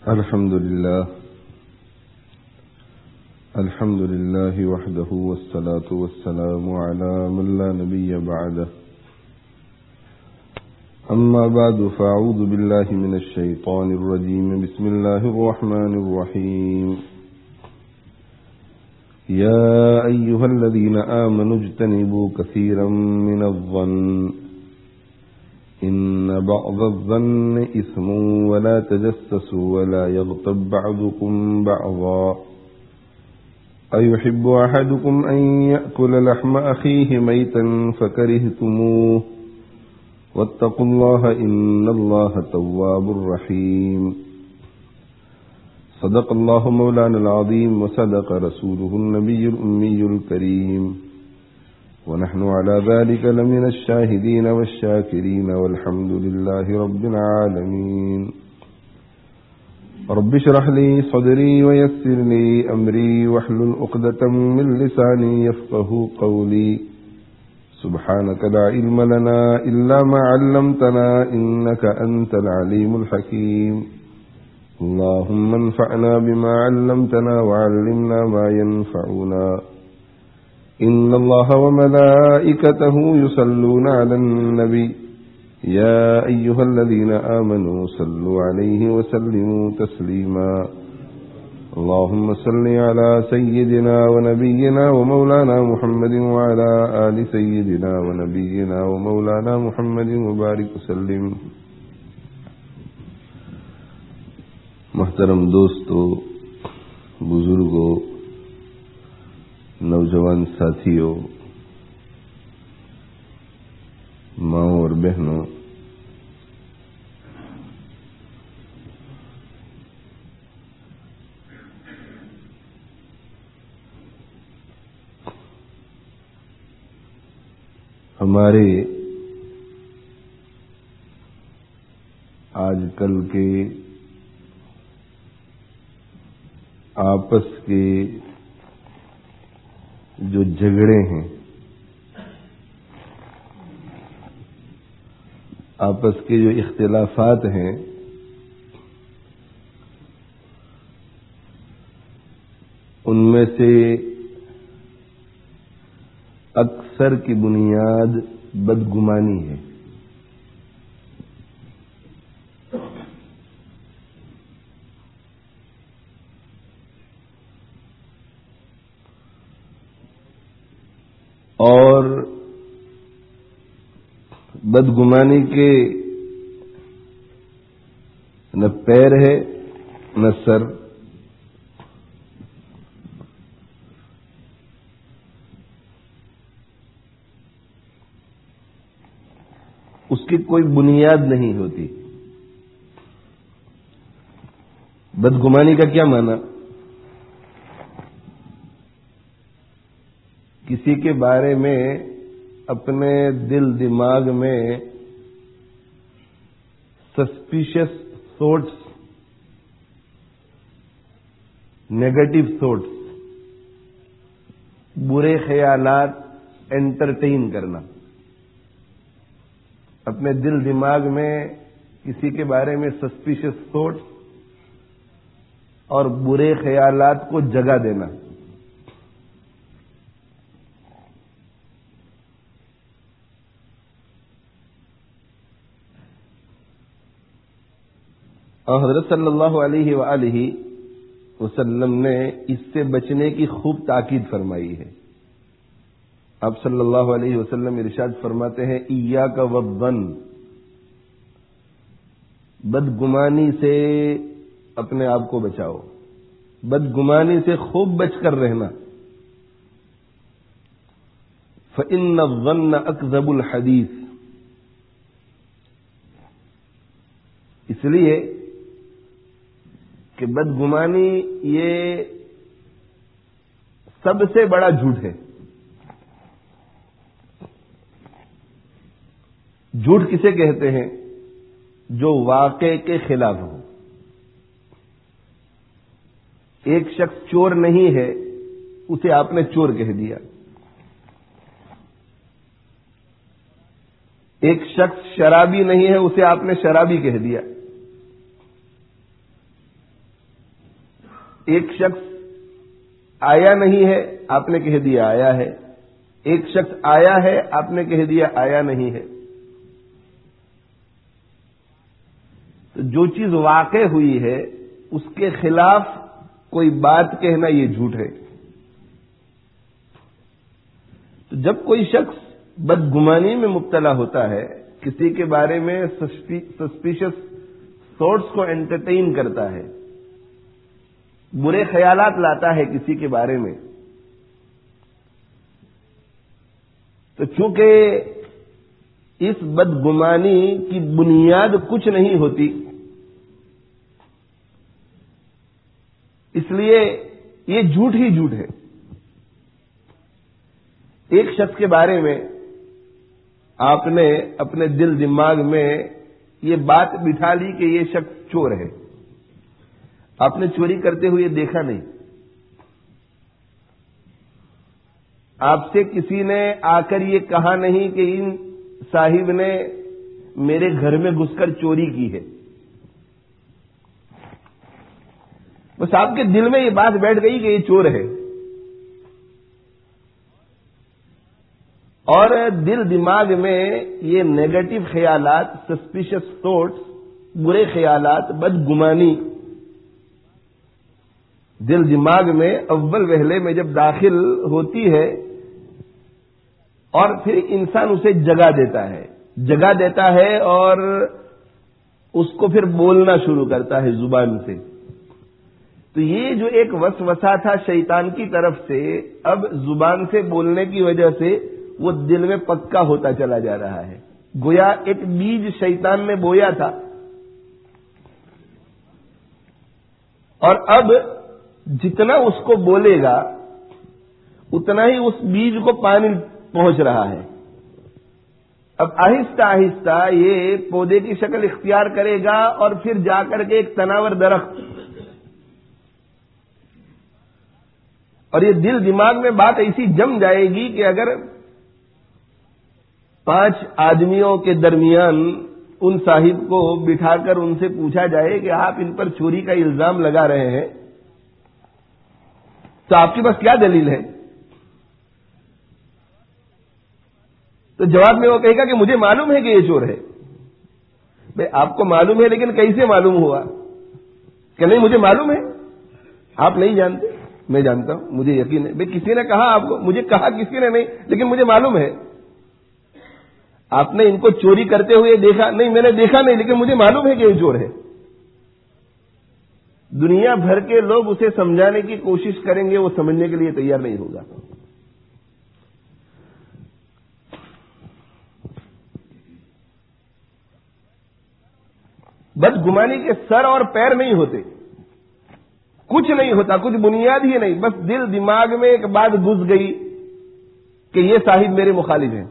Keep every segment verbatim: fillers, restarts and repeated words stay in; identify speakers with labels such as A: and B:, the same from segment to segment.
A: الحمد لله الحمد لله وحده والصلاة والسلام على من لا نبي بعده أما بعد فأعوذ بالله من الشيطان الرجيم بسم الله الرحمن الرحيم يا أيها الذين آمنوا اجتنبوا كثيرا من الظن إن بعض الظن إثم ولا تجسسوا ولا يغتب بعضكم بعضا أيحب أحدكم أن يأكل لحم أخيه ميتا فكرهتموه واتقوا الله إن الله تواب رحيم صدق الله مولانا العظيم وصدق رسوله النبي الأمي الكريم ونحن على ذلك لمن الشاهدين والشاكرين والحمد لله رب العالمين رب اشرح لي صدري ويسر لي أمري واحلل عقدة من لساني يفقهوا قولي سبحانك لا علم لنا إلا ما علمتنا إنك أنت العليم الحكيم اللهم انفعنا بما علمتنا وعلمنا ما ينفعنا إن الله وملائكته يصلون على النبي يا أيها الذين آمنوا صلوا عليه وسلموا تسليما اللهم صل على سيدنا ونبينا ومولانا محمد وعلى آل سيدنا ونبينا ومولانا محمد وبارك وسلم. محترم دوستو، بزرگوں، نوجوان ساتھیوں، ماؤں اور بہنوں، ہمارے آج کل کے آپس کے جو جھگڑے ہیں، آپس کے جو اختلافات ہیں، ان میں سے اکثر کی بنیاد بدگمانی ہے. اور بدگمانی کے نہ پیر ہے نہ سر. اس کی کوئی بنیاد نہیں ہوتی. بدگمانی کا کیا معنی؟ کسی کے بارے میں اپنے دل دماغ میں سسپیشس تھاٹس، نیگیٹو تھاٹس، برے خیالات انٹرٹین کرنا. اپنے دل دماغ میں کسی کے بارے میں سسپیشس تھاٹس اور برے خیالات کو جگہ دینا. اور حضرت صلی اللہ علیہ وآلہ وسلم نے اس سے بچنے کی خوب تاکید فرمائی ہے. آپ صلی اللہ علیہ وسلم ارشاد فرماتے ہیں، ایاک والظن، بدگمانی سے اپنے آپ کو بچاؤ، بدگمانی سے خوب بچ کر رہنا. فإن الظن أكذب الحديث، اس لیے کہ بدگمانی یہ سب سے بڑا جھوٹ ہے. جھوٹ کسے کہتے ہیں؟ جو واقعے کے خلاف ہو. ایک شخص چور نہیں ہے، اسے آپ نے چور کہہ دیا. ایک شخص شرابی نہیں ہے، اسے آپ نے شرابی کہہ دیا. ایک شخص آیا نہیں ہے، آپ نے کہہ دیا آیا ہے، ایک شخص آیا ہے، آپ نے کہہ دیا آیا نہیں ہے. تو جو چیز واقع ہوئی ہے اس کے خلاف کوئی بات کہنا یہ جھوٹ ہے. تو جب کوئی شخص بدگمانی میں مبتلا ہوتا ہے، کسی کے بارے میں سسپیشس تھاٹس کو انٹرٹین کرتا ہے، برے خیالات لاتا ہے کسی کے بارے میں، تو چونکہ اس بدگمانی کی بنیاد کچھ نہیں ہوتی، اس لیے یہ جھوٹ ہی جھوٹ ہے. ایک شخص کے بارے میں آپ نے اپنے دل دماغ میں یہ بات بٹھا لی کہ یہ شخص چور ہے. آپ نے چوری کرتے ہوئے دیکھا نہیں، آپ سے کسی نے آ کر یہ کہا نہیں کہ ان صاحب نے میرے گھر میں گھس کر چوری کی ہے، بس آپ کے دل میں یہ بات بیٹھ گئی کہ یہ چور ہے، اور دل دماغ میں یہ نیگیٹو خیالات، سسپیشس تھاٹس، برے خیالات، بدگمانی دل دماغ میں اول وہلے میں جب داخل ہوتی ہے اور پھر انسان اسے جگا دیتا ہے جگا دیتا ہے اور اس کو پھر بولنا شروع کرتا ہے زبان سے. تو یہ جو ایک وسوسہ تھا شیطان کی طرف سے، اب زبان سے بولنے کی وجہ سے وہ دل میں پکا ہوتا چلا جا رہا ہے. گویا ایک بیج شیطان نے بویا تھا، اور اب جتنا اس کو بولے گا اتنا ہی اس بیج کو پانی پہنچ رہا ہے. اب آہستہ آہستہ یہ پودے کی شکل اختیار کرے گا اور پھر جا کر کے ایک تناور درخت، اور یہ دل دماغ میں بات ایسی جم جائے گی کہ اگر پانچ آدمیوں کے درمیان ان صاحب کو بٹھا کر ان سے پوچھا جائے کہ آپ ان پر چوری کا الزام لگا رہے ہیں تو آپ کے پاس کیا دلیل ہے؟ تو جواب میں وہ کہے گا کہ مجھے معلوم ہے کہ یہ چور ہے. بھئی آپ کو معلوم ہے لیکن کیسے معلوم ہوا؟ کہ نہیں مجھے معلوم ہے. آپ نہیں جانتے، میں جانتا ہوں، مجھے یقین ہے. بھئی کسی نے کہا آپ کو، مجھے کہا کسی نے نہیں، لیکن مجھے معلوم ہے. آپ نے ان کو چوری کرتے ہوئے دیکھا نہیں، میں نے دیکھا نہیں، لیکن مجھے معلوم ہے کہ یہ چور ہے. دنیا بھر کے لوگ اسے سمجھانے کی کوشش کریں گے، وہ سمجھنے کے لیے تیار نہیں ہوگا. بدگمانی کے سر اور پیر نہیں ہوتے، کچھ نہیں ہوتا، کچھ بنیاد ہی نہیں، بس دل دماغ میں ایک بات گھس گئی کہ یہ صاحب میرے مخالف ہیں،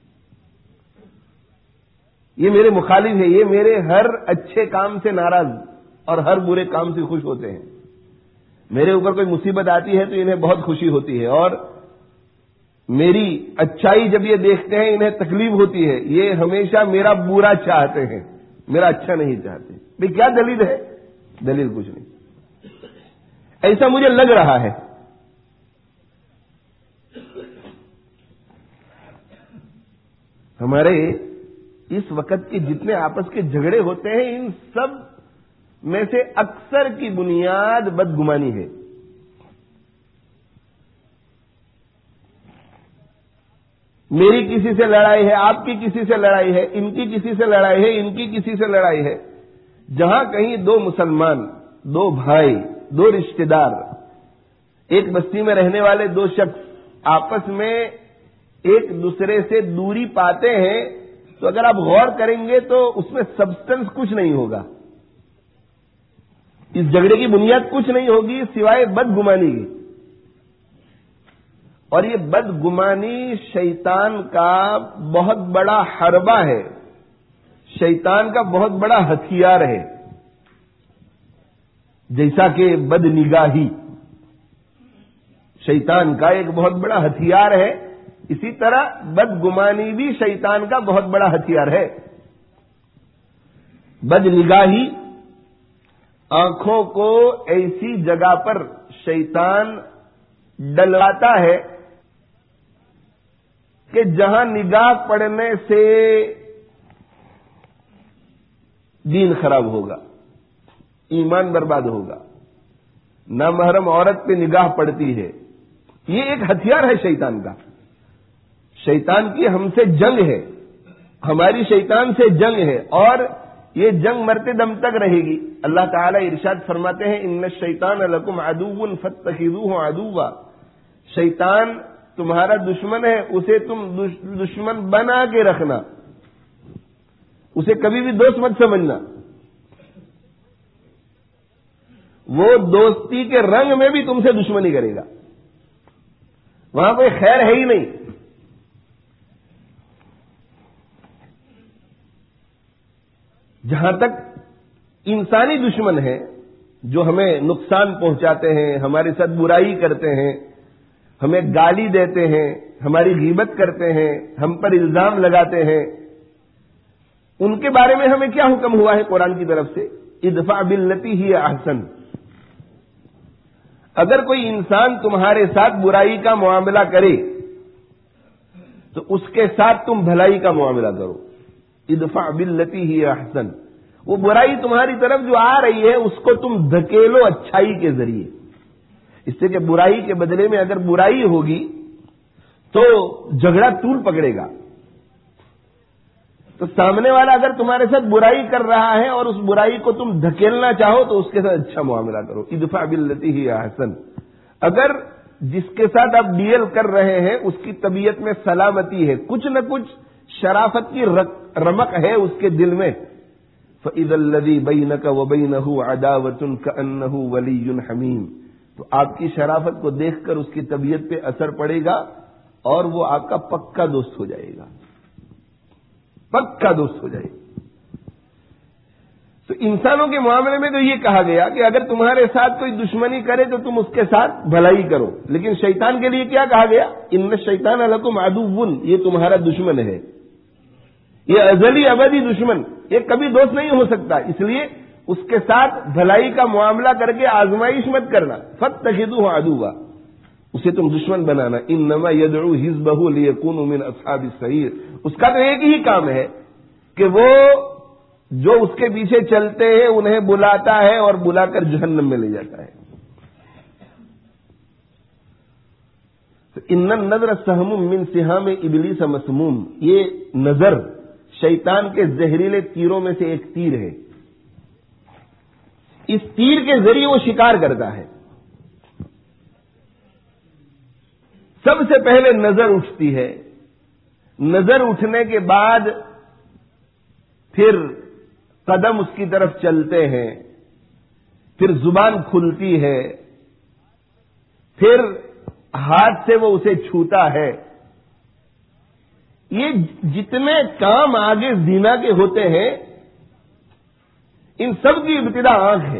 A: یہ میرے مخالف ہے، یہ میرے ہر اچھے کام سے ناراض اور ہر برے کام سے خوش ہوتے ہیں. میرے اوپر کوئی مصیبت آتی ہے تو انہیں بہت خوشی ہوتی ہے، اور میری اچھائی جب یہ دیکھتے ہیں انہیں تکلیف ہوتی ہے. یہ ہمیشہ میرا برا چاہتے ہیں، میرا اچھا نہیں چاہتے. بھئی کیا دلیل ہے؟ دلیل کچھ نہیں، ایسا مجھے لگ رہا ہے. ہمارے اس وقت کے جتنے آپس کے جھگڑے ہوتے ہیں ان سب میں سے اکثر کی بنیاد بدگمانی ہے. میری کسی سے لڑائی ہے، آپ کی کسی سے لڑائی ہے، ان کی کسی سے لڑائی ہے، ان کی کسی سے لڑائی ہے. جہاں کہیں دو مسلمان، دو بھائی، دو رشتہ دار، ایک بستی میں رہنے والے دو شخص آپس میں ایک دوسرے سے دوری پاتے ہیں تو اگر آپ غور کریں گے تو اس میں سبسٹنس کچھ نہیں ہوگا. اس جھگڑے کی بنیاد کچھ نہیں ہوگی سوائے بدگمانی کی. اور یہ بدگمانی شیطان کا بہت بڑا حربہ ہے، شیطان کا بہت بڑا ہتھیار ہے. جیسا کہ بد نگاہی شیطان کا ایک بہت بڑا ہتھیار ہے، اسی طرح بدگمانی بھی شیطان کا بہت بڑا ہتھیار ہے. بد نگاہی آنکھوں کو ایسی جگہ پر شیطان ڈلواتا ہے کہ جہاں نگاہ پڑنے سے دین خراب ہوگا، ایمان برباد ہوگا۔ نامحرم عورت پہ نگاہ پڑتی ہے، یہ ایک ہتھیار ہے شیطان کا۔ شیطان کی ہم سے جنگ ہے، ہماری شیطان سے جنگ ہے، اور یہ جنگ مرتے دم تک رہے گی۔ اللہ تعالیٰ ارشاد فرماتے ہیں ان الشیطان لکم عدو فاتخذوہ عدوا، شیطان تمہارا دشمن ہے، اسے تم دشمن بنا کے رکھنا، اسے کبھی بھی دوست مت سمجھنا۔ وہ دوستی کے رنگ میں بھی تم سے دشمنی کرے گا، وہاں کوئی خیر ہے ہی نہیں۔ جہاں تک انسانی دشمن ہے جو ہمیں نقصان پہنچاتے ہیں، ہمارے ساتھ برائی کرتے ہیں، ہمیں گالی دیتے ہیں، ہماری غیبت کرتے ہیں، ہم پر الزام لگاتے ہیں، ان کے بارے میں ہمیں کیا حکم ہوا ہے قرآن کی طرف سے؟ ادفع باللتی ہی احسن۔ اگر کوئی انسان تمہارے ساتھ برائی کا معاملہ کرے تو اس کے ساتھ تم بھلائی کا معاملہ کرو۔ ادفع باللتی ہی احسن، وہ برائی تمہاری طرف جو آ رہی ہے اس کو تم دھکیلو اچھائی کے ذریعے، اس سے کہ برائی کے بدلے میں اگر برائی ہوگی تو جھگڑا طول پکڑے گا۔ تو سامنے والا اگر تمہارے ساتھ برائی کر رہا ہے اور اس برائی کو تم دھکیلنا چاہو تو اس کے ساتھ اچھا معاملہ کرو۔ ادفع باللتی ہی احسن۔ اگر جس کے ساتھ آپ ڈیل کر رہے ہیں اس کی طبیعت میں سلامتی ہے، کچھ نہ کچھ شرافت کی رمق ہے اس کے دل میں، فَإِذَا الَّذِي بَيْنَكَ وَبَيْنَهُ عَدَاوَةٌ كَأَنَّهُ وَلِيٌّ حَمِيمٌ، تو آپ کی شرافت کو دیکھ کر اس کی طبیعت پہ اثر پڑے گا اور وہ آپ کا پکا دوست ہو جائے گا، پکا دوست ہو جائے گا۔ تو انسانوں کے معاملے میں تو یہ کہا گیا کہ اگر تمہارے ساتھ کوئی دشمنی کرے تو تم اس کے ساتھ بھلائی کرو، لیکن شیطان کے لیے کیا کہا گیا؟ ان الشیطان لکم عدو، یہ تمہارا دشمن ہے، یہ ازلی ابدی دشمن، یہ کبھی دوست نہیں ہو سکتا، اس لیے اس کے ساتھ بھلائی کا معاملہ کر کے آزمائش مت کرنا۔ فاتخذوہ عدوا، اسے تم دشمن بنانا۔ انما یدعو حزبہ لیکونوا من اصحاب السعیر، اس کا تو ایک ہی کام ہے کہ وہ جو اس کے پیچھے چلتے ہیں انہیں بلاتا ہے اور بلا کر جہنم میں لے جاتا ہے۔ ان النظر سہم من سہام ابلیس مسموم، یہ نظر شیطان کے زہریلے تیروں میں سے ایک تیر ہے، اس تیر کے ذریعے وہ شکار کرتا ہے۔ سب سے پہلے نظر اٹھتی ہے، نظر اٹھنے کے بعد پھر قدم اس کی طرف چلتے ہیں، پھر زبان کھلتی ہے، پھر ہاتھ سے وہ اسے چھوتا ہے۔ یہ جتنے کام آگے زنا کے ہوتے ہیں ان سب کی ابتدا آنکھ ہے۔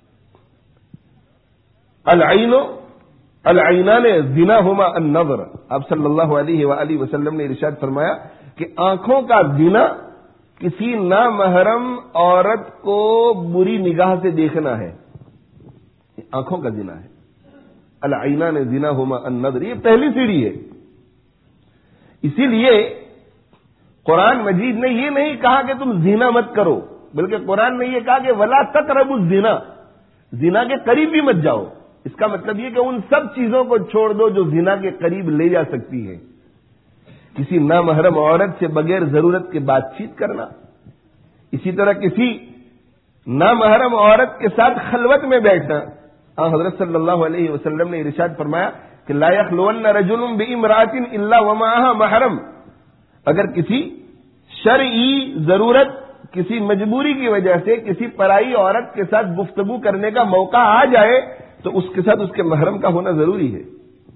A: العین العینان زناہما النظر، آپ صلی اللہ علیہ وآلہ وسلم نے ارشاد فرمایا کہ آنکھوں کا زنا کسی نامحرم عورت کو بری نگاہ سے دیکھنا ہے، آنکھوں کا زنا ہے۔ العینان زناہما النظر، یہ پہلی سیڑھی ہے۔ اسی لیے قرآن مجید نے یہ نہیں کہا کہ تم زنا مت کرو، بلکہ قرآن نے یہ کہا کہ ولا تقربوا الزنا، زنا کے قریب بھی مت جاؤ۔ اس کا مطلب یہ کہ ان سب چیزوں کو چھوڑ دو جو زنا کے قریب لے جا سکتی ہے۔ کسی نامحرم عورت سے بغیر ضرورت کے بات چیت کرنا، اسی طرح کسی نامحرم عورت کے ساتھ خلوت میں بیٹھنا۔ حضرت صلی اللہ علیہ وسلم نے ارشاد فرمایا کہ لا یخلون رجل بامرأۃ الا ومعها محرم، اگر کسی شرعی ضرورت، کسی مجبوری کی وجہ سے کسی پرائی عورت کے ساتھ گفتگو کرنے کا موقع آ جائے تو اس کے ساتھ اس کے محرم کا ہونا ضروری ہے۔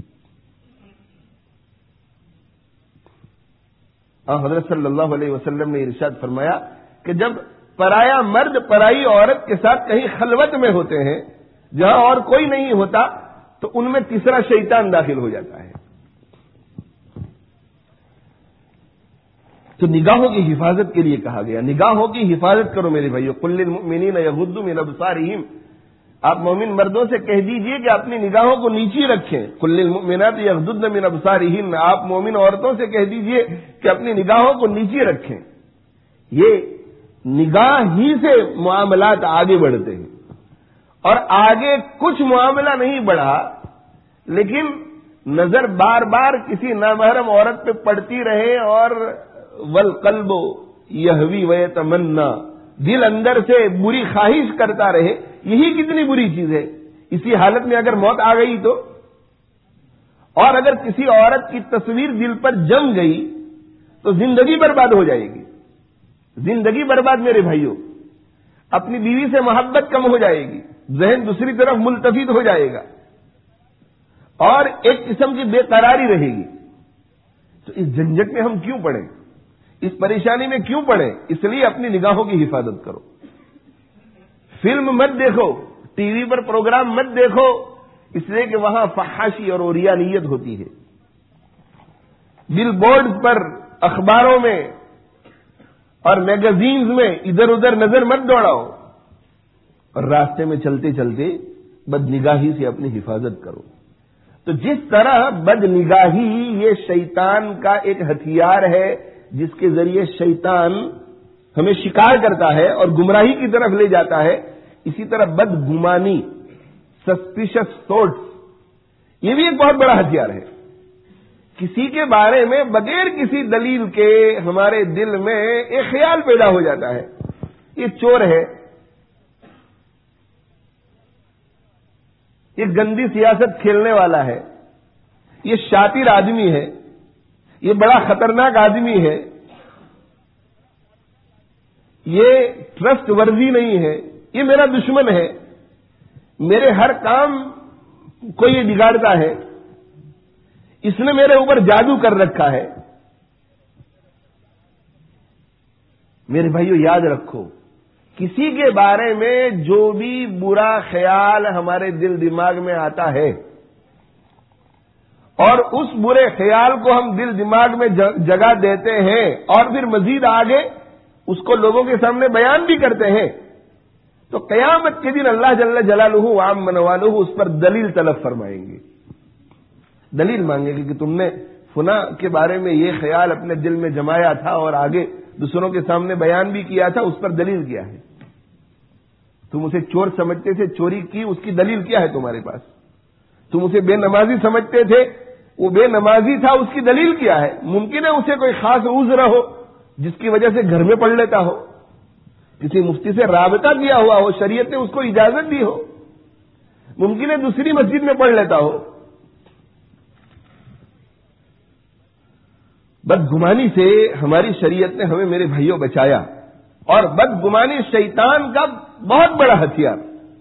A: حضرت صلی اللہ علیہ وسلم نے ارشاد فرمایا کہ جب پرایا مرد پرائی عورت کے ساتھ کہیں خلوت میں ہوتے ہیں جہاں اور کوئی نہیں ہوتا تو ان میں تیسرا شیطان داخل ہو جاتا ہے۔
B: تو نگاہوں کی حفاظت کے لیے کہا گیا، نگاہوں کی حفاظت کرو میرے بھائیو۔ قل للمؤمنین یغضوا من ابصارہم، آپ مومن مردوں سے کہہ دیجئے کہ اپنی نگاہوں کو نیچی رکھیں۔ قل للمؤمنات یغضضن من ابصارہن، آپ مومن عورتوں سے کہہ دیجئے کہ اپنی نگاہوں کو نیچی رکھیں۔ یہ نگاہ ہی سے معاملات آگے بڑھتے ہیں، اور آگے کچھ معاملہ نہیں بڑھا لیکن نظر بار بار کسی نامحرم عورت پہ پڑتی رہے اور والقلب یہوی ویتمنا، دل اندر سے بری خواہش کرتا رہے، یہی کتنی بری چیز ہے۔ اسی حالت میں اگر موت آ گئی تو، اور اگر کسی عورت کی تصویر دل پر جم گئی تو زندگی برباد ہو جائے گی، زندگی برباد میرے بھائیوں۔ اپنی بیوی سے محبت کم ہو جائے گی، ذہن دوسری طرف ملتفت ہو جائے گا، اور ایک قسم کی بے قراری رہے گی۔ تو اس جھنجٹ میں ہم کیوں پڑیں، اس پریشانی میں کیوں پڑیں؟ اس لیے اپنی نگاہوں کی حفاظت کرو۔ فلم مت دیکھو، ٹی وی پر پروگرام مت دیکھو، اس لیے کہ وہاں فحاشی اور اوریانیت ہوتی ہے۔ بل بورڈ پر، اخباروں میں اور میگزینز میں ادھر ادھر نظر مت دوڑاؤ، اور راستے میں چلتے چلتے بد نگاہی سے اپنی حفاظت کرو۔ تو جس طرح بد نگاہی یہ شیطان کا ایک ہتھیار ہے جس کے ذریعے شیطان ہمیں شکار کرتا ہے اور گمراہی کی طرف لے جاتا ہے، اسی طرح بد گمانی، سسپیشس تھاٹس، یہ بھی ایک بہت بڑا ہتھیار ہے۔ کسی کے بارے میں بغیر کسی دلیل کے ہمارے دل میں ایک خیال پیدا ہو جاتا ہے، یہ چور ہے، یہ گندی سیاست کھیلنے والا ہے، یہ شاطر آدمی ہے، یہ بڑا خطرناک آدمی ہے، یہ ٹرسٹ ورزی نہیں ہے، یہ میرا دشمن ہے، میرے ہر کام کو یہ بگاڑتا ہے، اس نے میرے اوپر جادو کر رکھا ہے۔ میرے بھائیو یاد رکھو، کسی کے بارے میں جو بھی برا خیال ہمارے دل دماغ میں آتا ہے اور اس برے خیال کو ہم دل دماغ میں جگہ دیتے ہیں اور پھر مزید آگے اس کو لوگوں کے سامنے بیان بھی کرتے ہیں، تو قیامت کے دن اللہ جل جلالہ وعم منوالہ اس پر دلیل طلب فرمائیں گے، دلیل مانگیں گے کہ تم نے فلاں کے بارے میں یہ خیال اپنے دل میں جمایا تھا اور آگے دوسروں کے سامنے بیان بھی کیا تھا، اس پر دلیل کیا ہے؟ تم اسے چور سمجھتے تھے، چوری کی، اس کی دلیل کیا ہے تمہارے پاس؟ تم اسے بے نمازی سمجھتے تھے، وہ بے نمازی تھا، اس کی دلیل کیا ہے؟ ممکن ہے اسے کوئی خاص عذر ہو جس کی وجہ سے گھر میں پڑھ لیتا ہو، کسی مفتی سے رابطہ کیا ہوا ہو، شریعت نے اس کو اجازت دی ہو، ممکن ہے دوسری مسجد میں پڑھ لیتا ہو۔ بدگمانی سے ہماری شریعت نے ہمیں میرے بھائیوں بچایا، اور بدگمانی شیطان کا بہت بڑا ہتھیار۔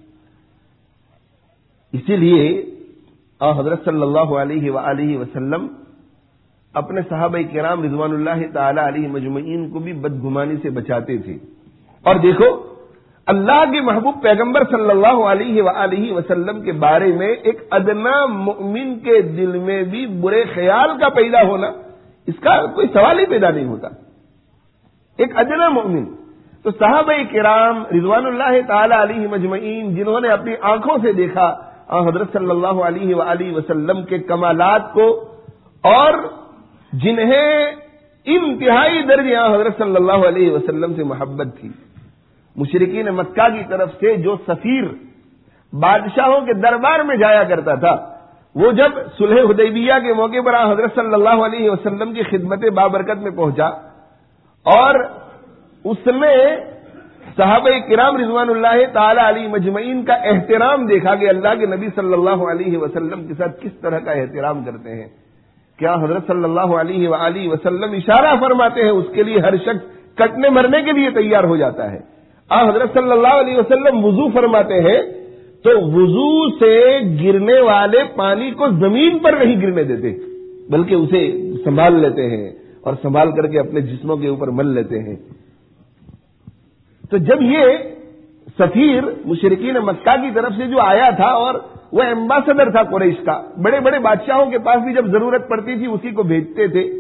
B: اسی لیے حضرت صلی اللہ علیہ وآلہ وسلم اپنے صحابہ کرام رضوان اللہ تعالی علیہ مجمعین کو بھی بدگمانی سے بچاتے تھے۔ اور دیکھو، اللہ کے محبوب پیغمبر صلی اللہ علیہ وآلہ وسلم کے بارے میں ایک ادنا مؤمن کے دل میں بھی برے خیال کا پیدا ہونا، اس کا کوئی سوال ہی پیدا نہیں ہوتا، ایک ادنا مؤمن۔ تو صحابہ کرام رضوان اللہ تعالی علیہ مجمعین جنہوں نے اپنی آنکھوں سے دیکھا حضرت صلی اللہ علیہ وآلہ وسلم کے کمالات کو، اور جنہیں انتہائی درجے حضرت صلی اللہ علیہ وسلم سے محبت تھی، مشرکین مکہ کی طرف سے جو سفیر بادشاہوں کے دربار میں جایا کرتا تھا، وہ جب صلح حدیبیہ کے موقع پر حضرت صلی اللہ علیہ وسلم کی خدمت بابرکت میں پہنچا اور اس نے صحابہ کرام رضوان اللہ تعالی علیہ مجمعین کا احترام دیکھا کہ اللہ کے نبی صلی اللہ علیہ وسلم کے ساتھ کس طرح کا احترام کرتے ہیں، کیا حضرت صلی اللہ علیہ وآلہ وسلم اشارہ فرماتے ہیں، اس کے لیے ہر شخص کٹنے مرنے کے لیے تیار ہو جاتا ہے۔ آ حضرت صلی اللہ علیہ وسلم وضو فرماتے ہیں تو وضو سے گرنے والے پانی کو زمین پر نہیں گرنے دیتے، بلکہ اسے سنبھال لیتے ہیں اور سنبھال کر کے اپنے جسموں کے اوپر مل لیتے ہیں۔ تو جب یہ سفیر مشرکین مکہ کی طرف سے جو آیا تھا، اور وہ ایمبیسڈر تھا قریش کا، بڑے بڑے بادشاہوں کے پاس بھی جب ضرورت پڑتی تھی اسی کو بھیجتے تھے،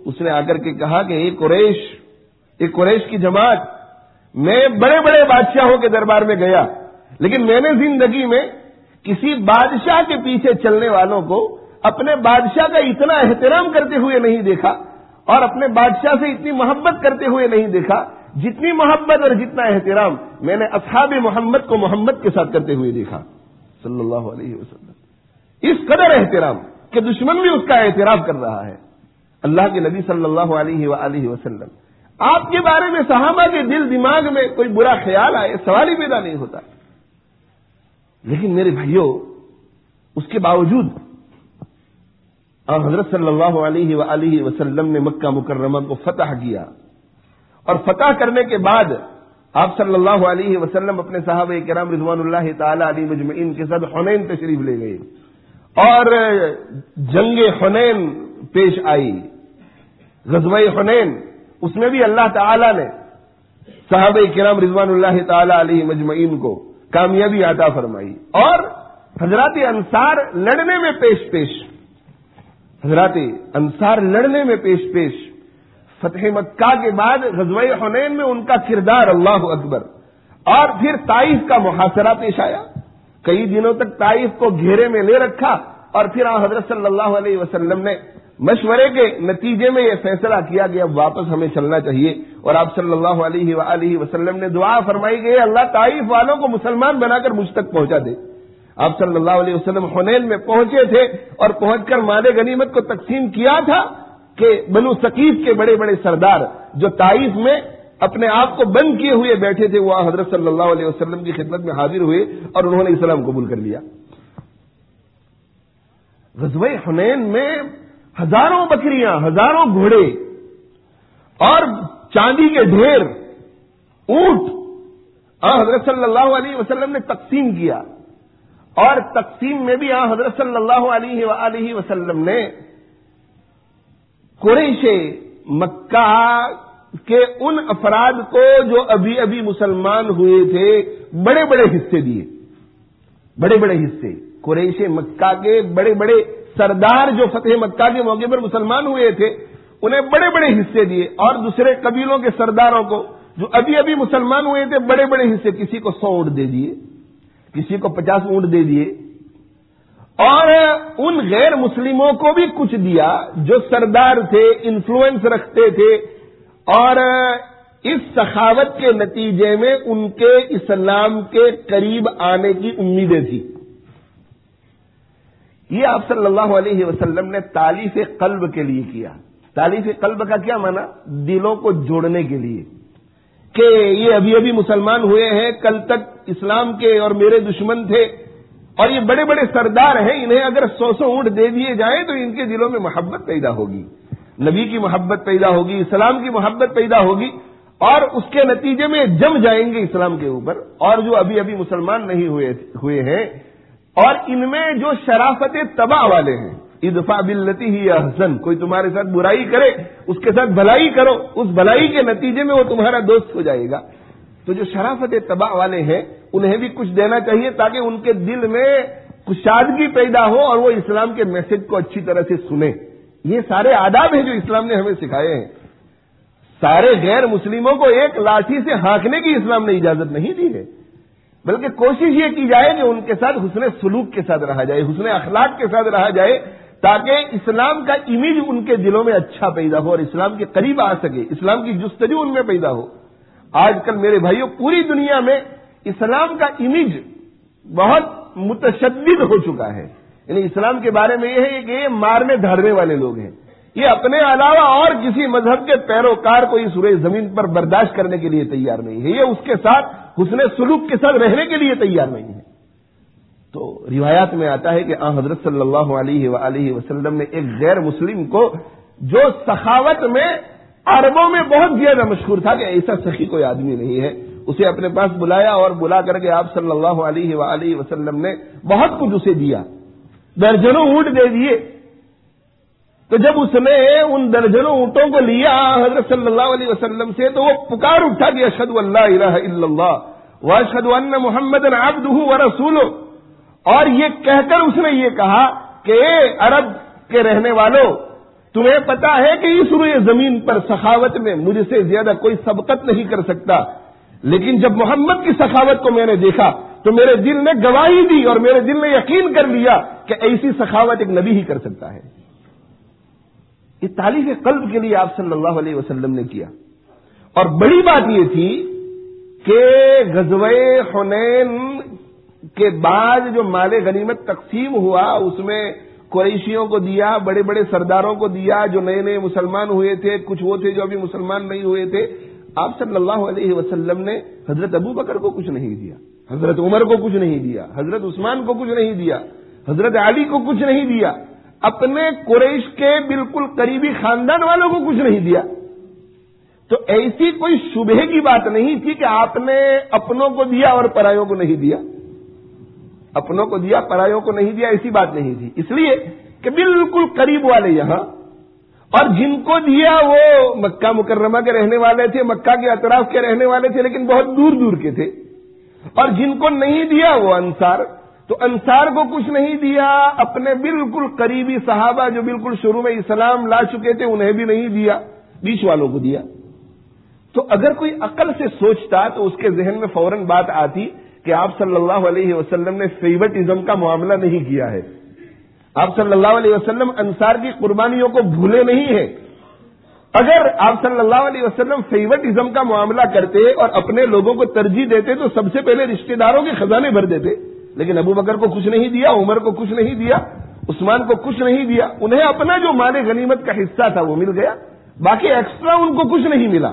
B: اس نے آ کر کے کہا کہ اے قریش، اے قریش کی جماعت، میں بڑے بڑے بادشاہوں کے دربار میں گیا، لیکن میں نے زندگی میں کسی بادشاہ کے پیچھے چلنے والوں کو اپنے بادشاہ کا اتنا احترام کرتے ہوئے نہیں دیکھا اور اپنے بادشاہ سے اتنی محبت کرتے ہوئے نہیں دیکھا جتنی محبت اور جتنا احترام میں نے اصحاب محمد کو محمد کے ساتھ کرتے ہوئے دیکھا صلی اللہ علیہ وسلم۔ اس قدر احترام کہ دشمن بھی اس کا اعتراف کر رہا ہے۔ اللہ کے نبی صلی اللہ علیہ وآلہ وسلم، آپ کے بارے میں صحابہ کے دل دماغ میں کوئی برا خیال آئے سوال ہی پیدا نہیں ہوتا، لیکن میرے بھائیوں اس کے باوجود آن حضرت صلی اللہ علیہ وآلہ وسلم نے مکہ مکرمہ کو فتح کیا، اور فتح کرنے کے بعد آپ صلی اللہ علیہ وسلم اپنے صحابہ کرام رضوان اللہ تعالی علیہ مجمعین کے ساتھ حنین تشریف لے گئے، اور جنگ حنین پیش آئی، غزوہ حنین، اس میں بھی اللہ تعالی نے صحابہ کرام رضوان اللہ تعالی علیہ مجمعین کو کامیابی عطا فرمائی، اور حضرات انصار لڑنے میں پیش پیش حضرات انصار لڑنے میں پیش پیش فتح مکہ کے بعد غزوہ حنین میں ان کا کردار اللہ اکبر، اور پھر طائف کا محاصرہ پیش آیا، کئی دنوں تک طائف کو گھیرے میں لے رکھا، اور پھر حضرت صلی اللہ علیہ وسلم نے مشورے کے نتیجے میں یہ فیصلہ کیا کہ اب واپس ہمیں چلنا چاہیے، اور آپ صلی اللہ علیہ وآلہ وسلم نے دعا فرمائی کہ اللہ طائف والوں کو مسلمان بنا کر مجھ تک پہنچا دے۔ آپ صلی اللہ علیہ وسلم حنین میں پہنچے تھے، اور پہنچ کر مال غنیمت کو تقسیم کیا تھا کہ بنو ثقیف کے بڑے بڑے سردار جو طائف میں اپنے آپ کو بند کیے ہوئے بیٹھے تھے، وہ حضرت صلی اللہ علیہ وسلم کی خدمت میں حاضر ہوئے اور انہوں نے اسلام قبول کر لیا۔ غزوہ حنین میں ہزاروں بکریاں، ہزاروں گھوڑے اور چاندی کے ڈھیر، اونٹ حضرت صلی اللہ علیہ وسلم نے تقسیم کیا، اور تقسیم میں بھی حضرت صلی اللہ علیہ وآلہ وسلم نے قریش مکہ کے ان افراد کو جو ابھی ابھی مسلمان ہوئے تھے بڑے بڑے حصے دیے، بڑے بڑے حصے قریش مکہ کے بڑے بڑے سردار جو فتح مکہ کے موقع پر مسلمان ہوئے تھے انہیں بڑے بڑے حصے دیے، اور دوسرے قبیلوں کے سرداروں کو جو ابھی ابھی مسلمان ہوئے تھے بڑے بڑے حصے، کسی کو سو اونٹ دے دیے، کسی کو پچاس اونٹ دے دیے، اور ان غیر مسلموں کو بھی کچھ دیا جو سردار تھے، انفلوئنس رکھتے تھے، اور اس سخاوت کے نتیجے میں ان کے اسلام کے قریب آنے کی امیدیں تھی۔ یہ آپ صلی اللہ علیہ وسلم نے تالیف قلب کے لیے کیا۔ تالیف قلب کا کیا معنی؟ دلوں کو جوڑنے کے لیے، کہ یہ ابھی ابھی مسلمان ہوئے ہیں، کل تک اسلام کے اور میرے دشمن تھے، اور یہ بڑے بڑے سردار ہیں، انہیں اگر سو سو اونٹ دے دیے جائیں تو ان کے دلوں میں محبت پیدا ہوگی، نبی کی محبت پیدا ہوگی، اسلام کی محبت پیدا ہوگی، اور اس کے نتیجے میں جم جائیں گے اسلام کے اوپر۔ اور جو ابھی ابھی مسلمان نہیں ہوئے ہوئے ہیں اور ان میں جو شرافت تباہ والے ہیں، ادفع باللتی ہی احسن، کوئی تمہارے ساتھ برائی کرے اس کے ساتھ بھلائی کرو، اس بھلائی کے نتیجے میں وہ تمہارا دوست ہو جائے گا۔ تو جو شرافت تباہ والے ہیں انہیں بھی کچھ دینا چاہیے تاکہ ان کے دل میں کشادگی پیدا ہو اور وہ اسلام کے میسج کو اچھی طرح سے سنیں۔ یہ سارے آداب ہیں جو اسلام نے ہمیں سکھائے ہیں۔ سارے غیر مسلموں کو ایک لاٹھی سے ہانکنے کی اسلام نے اجازت نہیں دی ہے، بلکہ کوشش یہ کی جائے کہ ان کے ساتھ حسن سلوک کے ساتھ رہا جائے، حسن اخلاق کے ساتھ رہا جائے، تاکہ اسلام کا امیج ان کے دلوں میں اچھا پیدا ہو اور اسلام کے قریب آ سکے، اسلام کی جستجو ان میں پیدا ہو۔ آج کل میرے بھائیوں پوری دنیا میں اسلام کا امیج بہت متشدد ہو چکا ہے، یعنی اسلام کے بارے میں یہ ہے کہ یہ مارنے دھاڑنے والے لوگ ہیں، یہ اپنے علاوہ اور کسی مذہب کے پیروکار کو اس روئے زمین پر برداشت کرنے کے لیے تیار نہیں ہے، یہ اس کے ساتھ حسن سلوک کے ساتھ رہنے کے لیے تیار نہیں ہے۔ تو روایات میں آتا ہے کہ آن حضرت صلی اللہ علیہ وآلہ وسلم نے ایک غیر مسلم کو جو سخاوت میں عربوں میں بہت زیادہ مشہور تھا کہ ایسا سخی کوئی آدمی نہیں ہے، اسے اپنے پاس بلایا اور بلا کر کے آپ صلی اللہ علیہ وآلہ وسلم نے بہت کچھ اسے دیا، درجنوں اونٹ دے دیے۔ تو جب اس نے ان درجنوں اونٹوں کو لیا حضرت صلی اللہ علیہ وسلم سے تو وہ پکار اٹھا کہ اشہد ان لا الہ الا اللہ واشہد ان محمدا عبدہ ورسولہ، اور یہ کہہ کر اس نے یہ کہا کہ اے عرب کے رہنے والوں، تمہیں پتا ہے کہ اس روئے زمین پر سخاوت میں مجھ سے زیادہ کوئی سبقت نہیں کر سکتا، لیکن جب محمد کی سخاوت کو میں نے دیکھا تو میرے دل نے گواہی دی اور میرے دل نے یقین کر لیا کہ ایسی سخاوت ایک نبی ہی کر سکتا ہے۔ یہ تعلیف قلب کے لیے آپ صلی اللہ علیہ وسلم نے کیا۔ اور بڑی بات یہ تھی کہ غزوہ حنین کے بعد جو مال غنیمت تقسیم ہوا اس میں قریشیوں کو دیا، بڑے بڑے سرداروں کو دیا جو نئے نئے مسلمان ہوئے تھے، کچھ وہ تھے جو ابھی مسلمان نہیں ہوئے تھے۔ آپ صلی اللہ علیہ وسلم نے حضرت ابو بکر کو کچھ نہیں دیا، حضرت عمر کو کچھ نہیں دیا، حضرت عثمان کو کچھ نہیں دیا، حضرت علی کو کچھ نہیں دیا، اپنے قریش کے بالکل قریبی خاندان والوں کو کچھ نہیں دیا۔ تو ایسی کوئی شبہ کی بات نہیں تھی کہ آپ نے اپنوں کو دیا اور پرایوں کو نہیں دیا، اپنوں کو دیا پرایوں کو نہیں دیا، ایسی بات نہیں تھی۔ اس لیے کہ بالکل قریب والے یہاں، اور جن کو دیا وہ مکہ مکرمہ کے رہنے والے تھے، مکہ کے اطراف کے رہنے والے تھے، لیکن بہت دور دور کے تھے، اور جن کو نہیں دیا وہ انصار۔ تو انصار کو کچھ نہیں دیا، اپنے بالکل قریبی صحابہ جو بالکل شروع میں اسلام لا چکے تھے انہیں بھی نہیں دیا، بیچ والوں کو دیا۔ تو اگر کوئی عقل سے سوچتا تو اس کے ذہن میں فوراً بات آتی کہ آپ صلی اللہ علیہ وسلم نے فیوٹزم کا معاملہ نہیں کیا ہے، آپ صلی اللہ علیہ وسلم انصار کی قربانیوں کو بھولے نہیں ہیں۔ اگر آپ صلی اللہ علیہ وسلم فیوٹزم کا معاملہ کرتے اور اپنے لوگوں کو ترجیح دیتے تو سب سے پہلے رشتہ داروں کے خزانے بھر دیتے، لیکن ابو بکر کو کچھ نہیں دیا، عمر کو کچھ نہیں دیا، عثمان کو کچھ نہیں دیا، انہیں اپنا جو مال غنیمت کا حصہ تھا وہ مل گیا، باقی ایکسٹرا ان کو کچھ نہیں ملا۔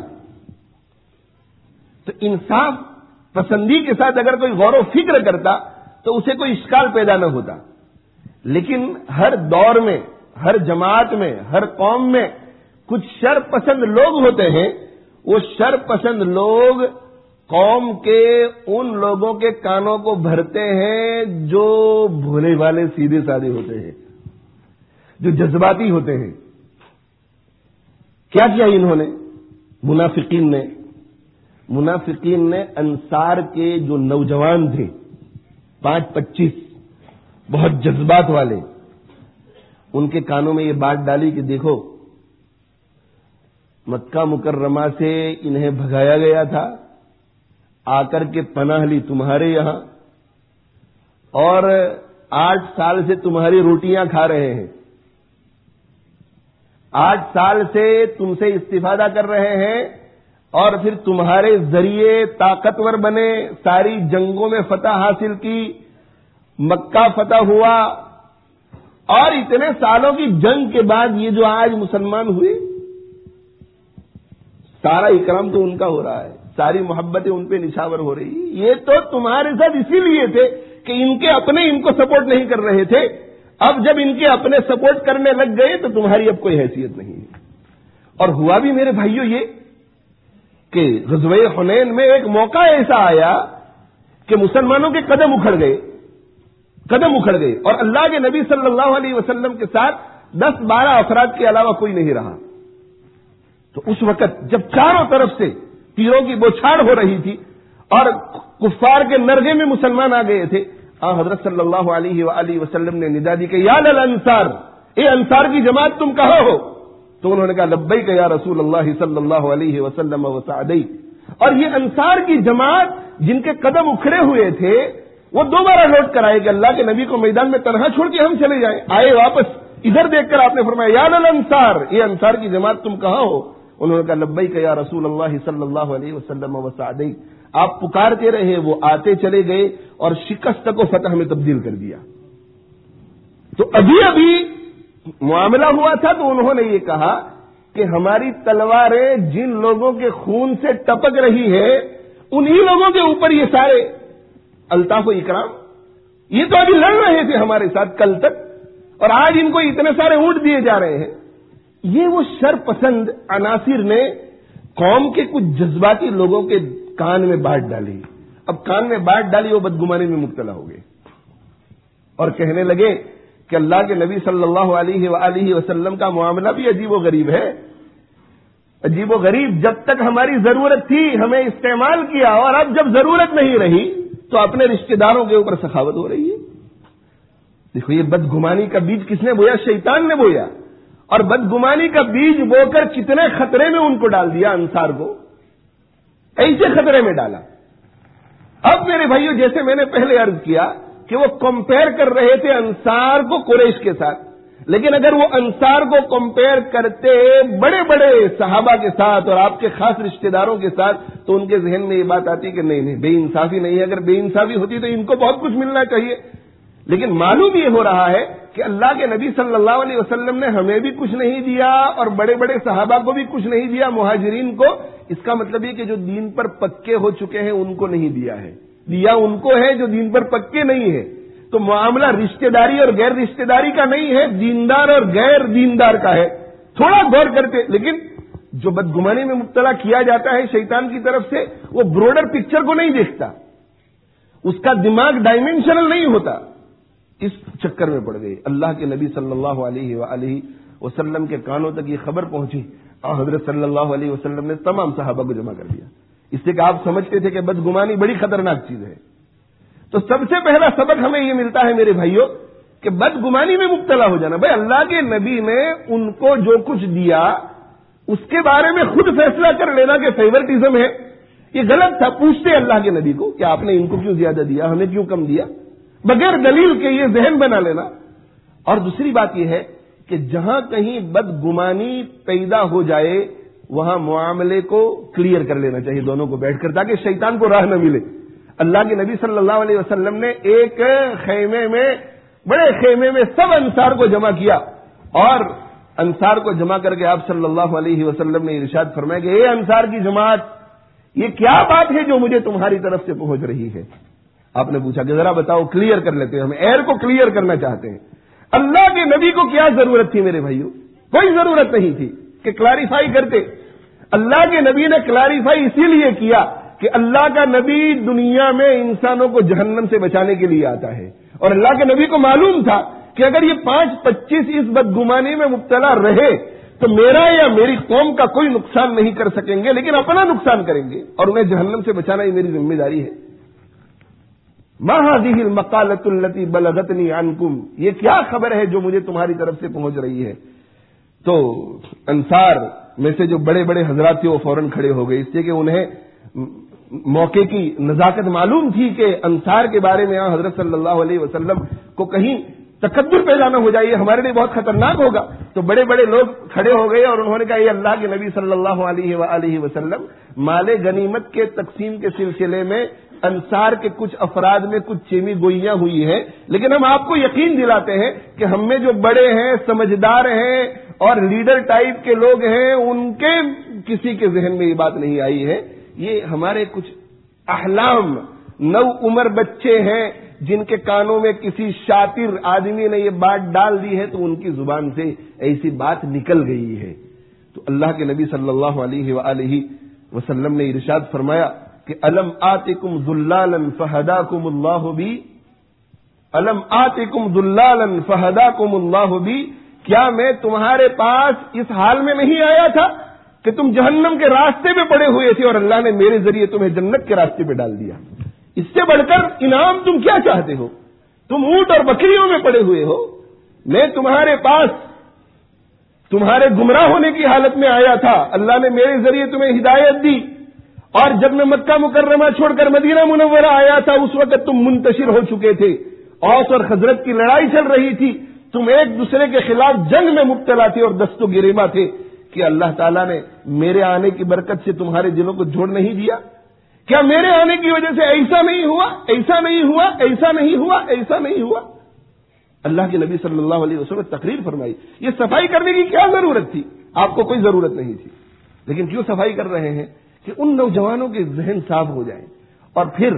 B: تو انصاف پسندی کے ساتھ اگر کوئی غور و فکر کرتا تو اسے کوئی اشکال پیدا نہ ہوتا، لیکن ہر دور میں، ہر جماعت میں، ہر قوم میں کچھ شر پسند لوگ ہوتے ہیں۔ وہ شر پسند لوگ قوم کے ان لوگوں کے کانوں کو بھرتے ہیں جو بھولے والے سیدھے سادے ہوتے ہیں، جو جذباتی ہوتے ہیں۔ کیا کیا انہوں نے؟ منافقین نے منافقین نے انصار کے جو نوجوان تھے، پانچ پچیس بہت جذبات والے، ان کے کانوں میں یہ بات ڈالی کہ دیکھو مکہ مکرمہ سے انہیں بھگایا گیا تھا، آ کر کے پناہ لی تمہارے یہاں، اور آٹھ سال سے تمہاری روٹیاں کھا رہے ہیں، آٹھ سال سے تم سے استفادہ کر رہے ہیں، اور پھر تمہارے ذریعے طاقتور بنے، ساری جنگوں میں فتح حاصل کی، مکہ فتح ہوا، اور اتنے سالوں کی جنگ کے بعد یہ جو آج مسلمان ہوئے، سارا اکرام تو ان کا ہو رہا ہے، ساری محبتیں ان پہ نچھاور ہو رہی۔ یہ تو تمہارے ساتھ اسی لیے تھے کہ ان کے اپنے ان کو سپورٹ نہیں کر رہے تھے، اب جب ان کے اپنے سپورٹ کرنے لگ گئے تو تمہاری اب کوئی حیثیت نہیں ہے۔ اور ہوا بھی میرے بھائیوں یہ کہ غزوہ حنین میں ایک موقع ایسا آیا کہ مسلمانوں کے قدم اکھڑ گئے قدم اکھڑ گئے اور اللہ کے نبی صلی اللہ علیہ وسلم کے ساتھ دس بارہ افراد کے علاوہ کوئی نہیں رہا۔ تو اس وقت جب چاروں طرف سے تیروں کی بوچھاڑ ہو رہی تھی اور کفار کے نرغے میں مسلمان آ گئے تھے، آن حضرت صلی اللہ علیہ وآلہ وسلم نے ندا دی کہ یا للانصار، اے انصار کی جماعت تم کہاں ہو؟ تو انہوں نے کہا لبیک یا رسول اللہ صلی اللہ علیہ وسلم وسعدیک۔ اور یہ انصار کی جماعت جن کے قدم اکھڑے ہوئے تھے وہ دوبارہ لوٹ کر آئے کہ اللہ کے نبی کو میدان میں تنہا چھوڑ کے ہم چلے جائیں، آئے واپس، ادھر دیکھ کر آپ نے فرمایا یا للانصار، یہ انصار کی جماعت تم کہاں ہو؟ انہوں نے کہا لبیک یا رسول اللہ صلی اللہ علیہ وسلم وسعدیک۔ آپ پکارتے رہے، وہ آتے چلے گئے اور شکست کو فتح میں تبدیل کر دیا۔ تو ابھی ابھی معاملہ ہوا تھا تو انہوں نے یہ کہا کہ ہماری تلواریں جن لوگوں کے خون سے ٹپک رہی ہے انہی لوگوں کے اوپر یہ سارے الطاف و اکرام، یہ تو ابھی لڑ رہے تھے ہمارے ساتھ کل تک اور آج ان کو اتنے سارے اونٹ دیے جا رہے ہیں۔ یہ وہ شر پسند عناصر نے قوم کے کچھ جذباتی لوگوں کے کان میں بات ڈالی، اب کان میں بات ڈالی وہ بدگمانی میں مبتلا ہو گئے اور کہنے لگے کہ اللہ کے نبی صلی اللہ علیہ وآلہ وسلم کا معاملہ بھی عجیب و غریب ہے، عجیب و غریب، جب تک ہماری ضرورت تھی ہمیں استعمال کیا اور اب جب ضرورت نہیں رہی تو اپنے رشتہ داروں کے اوپر سخاوت ہو رہی ہے۔ دیکھو یہ بدگمانی کا بیج کس نے بویا؟ شیطان نے بویا، اور بدگمانی کا بیج بو کر کتنے خطرے میں ان کو ڈال دیا، انصار کو ایسے خطرے میں ڈالا۔ اب میرے بھائیو، جیسے میں نے پہلے عرض کیا کہ وہ کمپیئر کر رہے تھے انصار کو قریش کے ساتھ، لیکن اگر وہ انصار کو کمپیئر کرتے بڑے بڑے صحابہ کے ساتھ اور آپ کے خاص رشتہ داروں کے ساتھ تو ان کے ذہن میں یہ بات آتی کہ نہیں نہیں، بے انصافی نہیں ہے۔ اگر بے انصافی ہوتی تو ان کو بہت کچھ ملنا چاہیے، لیکن معلوم یہ ہو رہا ہے کہ اللہ کے نبی صلی اللہ علیہ وسلم نے ہمیں بھی کچھ نہیں دیا اور بڑے بڑے صحابہ کو بھی کچھ نہیں دیا، مہاجرین کو۔ اس کا مطلب یہ کہ جو دین پر پکے ہو چکے ہیں ان کو نہیں دیا ہے، دیا ان کو ہے جو دین پر پکے نہیں ہے۔ تو معاملہ رشتہ داری اور غیر رشتہ داری کا نہیں ہے، دیندار اور غیر دیندار کا ہے۔ تھوڑا غور کرتے، لیکن جو بدگمانی میں مبتلا کیا جاتا ہے شیطان کی طرف سے، وہ بروڈر پکچر کو نہیں دیکھتا، اس کا دماغ ڈائمینشنل نہیں ہوتا۔ اس چکر میں پڑ گئی۔ اللہ کے نبی صلی اللہ علیہ وآلہ وسلم کے کانوں تک یہ خبر پہنچی، اور حضرت صلی اللہ علیہ وسلم نے تمام صحابہ کو جمع کر دیا، اس سے کہ آپ سمجھتے تھے کہ بدگمانی بڑی خطرناک چیز ہے۔ تو سب سے پہلا سبق ہمیں یہ ملتا ہے میرے بھائیوں کہ بدگمانی میں مبتلا ہو جانا۔ بھائی اللہ کے نبی نے ان کو جو کچھ دیا اس کے بارے میں خود فیصلہ کر لینا کہ فیورٹزم ہے، یہ غلط تھا۔ پوچھتے اللہ کے نبی کو کہ آپ نے ان کو کیوں زیادہ دیا، ہمیں کیوں کم دیا، بغیر دلیل کے یہ ذہن بنا لینا۔ اور دوسری بات یہ ہے کہ جہاں کہیں بدگمانی پیدا ہو جائے وہاں معاملے کو کلیئر کر لینا چاہیے دونوں کو بیٹھ کر، تاکہ شیطان کو راہ نہ ملے۔ اللہ کے نبی صلی اللہ علیہ وسلم نے ایک خیمے میں، بڑے خیمے میں سب انصار کو جمع کیا، اور انصار کو جمع کر کے آپ صلی اللہ علیہ وسلم نے ارشاد فرمایا کہ اے انصار کی جماعت، یہ کیا بات ہے جو مجھے تمہاری طرف سے پہنچ رہی ہے؟ آپ نے پوچھا کہ ذرا بتاؤ، کلیئر کر لیتے ہیں، ہم ایئر کو کلیئر کرنا چاہتے ہیں۔ اللہ کے نبی کو کیا ضرورت تھی میرے بھائیوں؟ کوئی ضرورت نہیں تھی کہ کلیریفائی کرتے۔ اللہ کے نبی نے کلیریفائی اسی لیے کیا کہ اللہ کا نبی دنیا میں انسانوں کو جہنم سے بچانے کے لیے آتا ہے، اور اللہ کے نبی کو معلوم تھا کہ اگر یہ پانچ پچیس اس بدگمانی میں مبتلا رہے تو میرا یا میری قوم کا کوئی نقصان نہیں کر سکیں گے، لیکن اپنا نقصان کریں گے، اور انہیں جہنم سے بچانا یہ میری ذمہ داری ہے۔ ما هذه المقالة التي بلغتني عنكم، یہ کیا خبر ہے جو مجھے تمہاری طرف سے پہنچ رہی ہے؟ تو انصار میں سے جو بڑے بڑے حضرات تھے وہ فوراً کھڑے ہو گئے، اس لیے کہ انہیں موقع کی نزاکت معلوم تھی کہ انصار کے بارے میں حضرت صلی اللہ علیہ وسلم کو کہیں تکبر پیدا نہ ہو جائے، یہ ہمارے لیے بہت خطرناک ہوگا۔ تو بڑے بڑے لوگ کھڑے ہو گئے اور انہوں نے کہا یہ اللہ کے نبی صلی اللہ علیہ وآلہ وسلم، مال غنیمت کے تقسیم کے سلسلے میں انصار کے کچھ افراد میں کچھ چیمی گوئیاں ہوئی ہیں، لیکن ہم آپ کو یقین دلاتے ہیں کہ ہم میں جو بڑے ہیں، سمجھدار ہیں اور لیڈر ٹائپ کے لوگ ہیں، ان کے کسی کے ذہن میں یہ بات نہیں آئی ہے۔ یہ ہمارے کچھ احلام نو عمر بچے ہیں جن کے کانوں میں کسی شاطر آدمی نے یہ بات ڈال دی ہے تو ان کی زبان سے ایسی بات نکل گئی ہے۔ تو اللہ کے نبی صلی اللہ علیہ وآلہ وسلم نے ارشاد فرمایا کہ الم آتکم ذلالا فہداکم اللہ بی، الم آتکم ذلالا فہداکم اللہ بی، کیا میں تمہارے پاس اس حال میں نہیں آیا تھا کہ تم جہنم کے راستے پہ پڑے ہوئے تھے اور اللہ نے میرے ذریعے تمہیں جنت کے راستے پہ ڈال دیا؟ اس سے بڑھ کر انعام تم کیا چاہتے ہو؟ تم اونٹ اور بکریوں میں پڑے ہوئے ہو، میں تمہارے پاس تمہارے گمراہ ہونے کی حالت میں آیا تھا، اللہ نے میرے ذریعے تمہیں ہدایت دی، اور جب میں مکہ مکرمہ چھوڑ کر مدینہ منورہ آیا تھا اس وقت تم منتشر ہو چکے تھے، اوس اور خزرج کی لڑائی چل رہی تھی، تم ایک دوسرے کے خلاف جنگ میں مبتلا تھے اور دست و گریباں تھے، کہ اللہ تعالیٰ نے میرے آنے کی برکت سے تمہارے دلوں کو جوڑ نہیں دیا؟ کیا میرے آنے کی وجہ سے ایسا نہیں ہوا، ایسا نہیں ہوا، ایسا نہیں ہوا، ایسا نہیں ہوا؟ اللہ کے نبی صلی اللہ علیہ وسلم نے تقریر فرمائی۔ یہ صفائی کرنے کی کیا ضرورت تھی؟ آپ کو کوئی ضرورت نہیں تھی، لیکن کیوں صفائی کر رہے ہیں؟ کہ ان نوجوانوں کے ذہن صاف ہو جائیں۔ اور پھر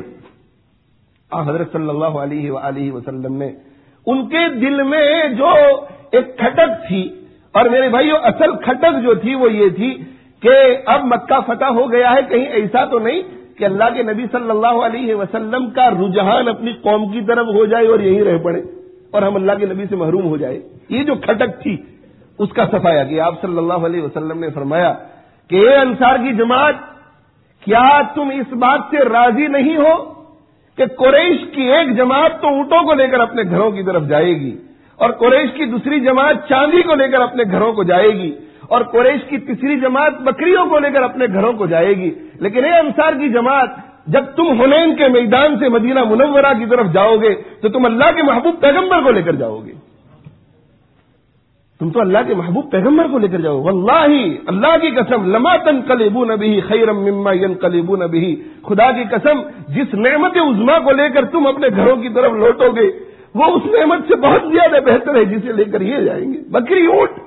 B: حضرت صلی اللہ علیہ وآلہ وسلم نے ان کے دل میں جو ایک کھٹک تھی، اور میرے بھائیو اصل کھٹک جو تھی وہ یہ تھی کہ اب مکہ فتح ہو گیا ہے، کہیں ایسا تو نہیں کہ اللہ کے نبی صلی اللہ علیہ وسلم کا رجحان اپنی قوم کی طرف ہو جائے اور یہیں رہ پڑے اور ہم اللہ کے نبی سے محروم ہو جائے۔ یہ جو کھٹک تھی اس کا صفایا کیا۔ آپ صلی اللہ علیہ وسلم نے فرمایا کہ اے انصار کی جماعت، کیا تم اس بات سے راضی نہیں ہو کہ قریش کی ایک جماعت تو اونٹوں کو لے کر اپنے گھروں کی طرف جائے گی اور قریش کی دوسری جماعت چاندی کو لے کر اپنے گھروں کو جائے گی، اور قریش کی تیسری جماعت بکریوں کو لے کر اپنے گھروں کو جائے گی۔ لیکن اے انصار کی جماعت، جب تم حنین کے میدان سے مدینہ منورہ کی طرف جاؤ گے تو تم اللہ کے محبوب پیغمبر کو لے کر جاؤ گے، تم تو اللہ کے محبوب پیغمبر کو لے کر جاؤ۔ واللہ، اللہ کی قسم، لما تنقلبون به خیرا مما ينقلبون به، خدا کی قسم، جس نعمت عظما کو لے کر تم اپنے گھروں کی طرف لوٹو گے وہ اس نعمت سے بہت زیادہ بہتر ہے جسے لے کر یہ جائیں گے۔ بکری اونٹ،